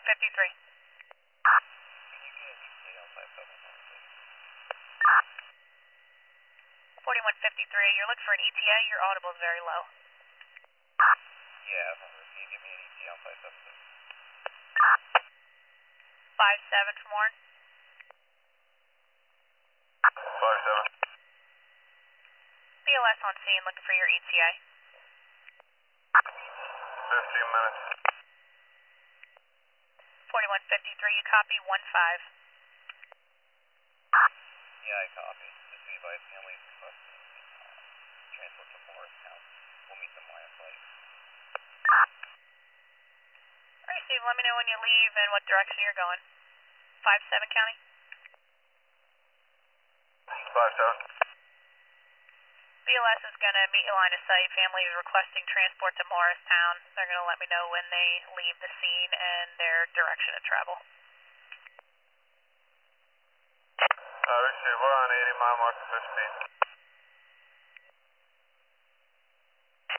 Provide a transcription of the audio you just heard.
4153. Can you get an ETA on 571, please? 4153, you're looking for an ETA, your audible is very low. Yeah, can you give me an ETA on 576? 57 from Warren. 57. BLS on scene, looking for your ETA. 15 minutes. 4153, you copy 15. Yeah, I copy. Just be advised, families requesting transport to Morristown. We'll meet them last lake. Alright, Steve, let me know when you leave and what direction you're going. 57 County? 57. BLS is going to meet you line of sight. Family is requesting transport to Morristown. They're going to let me know when they leave the scene and their direction of travel. Receive, we're on 80 mile mark for 15.